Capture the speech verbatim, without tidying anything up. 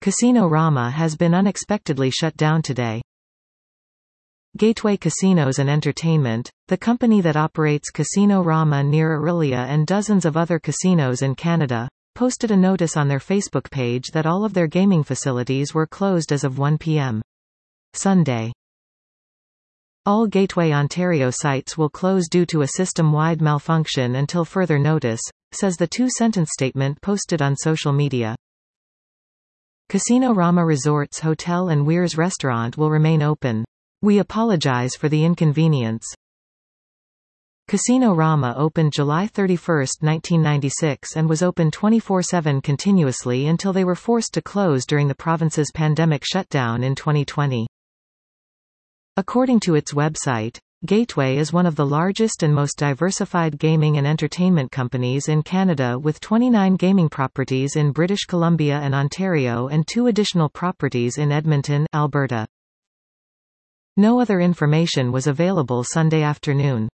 Casino-Rama has been unexpectedly shut down today. Gateway Casinos and Entertainment, the company that operates Casino-Rama near Orillia and dozens of other casinos in Canada, posted a notice on their Facebook page that all of their gaming facilities were closed as of one p m Sunday. All Gateway Ontario sites will close due to a system-wide malfunction until further notice, says the two-sentence statement posted on social media. Casino-Rama Resorts Hotel and Weirs Restaurant will remain open. We apologize for the inconvenience. Casino-Rama opened July thirty-first, nineteen ninety-six and was open twenty-four seven continuously until they were forced to close during the province's pandemic shutdown in twenty twenty. According to its website, Gateway is one of the largest and most diversified gaming and entertainment companies in Canada with twenty-nine gaming properties in British Columbia and Ontario and two additional properties in Edmonton, Alberta. No other information was available Sunday afternoon.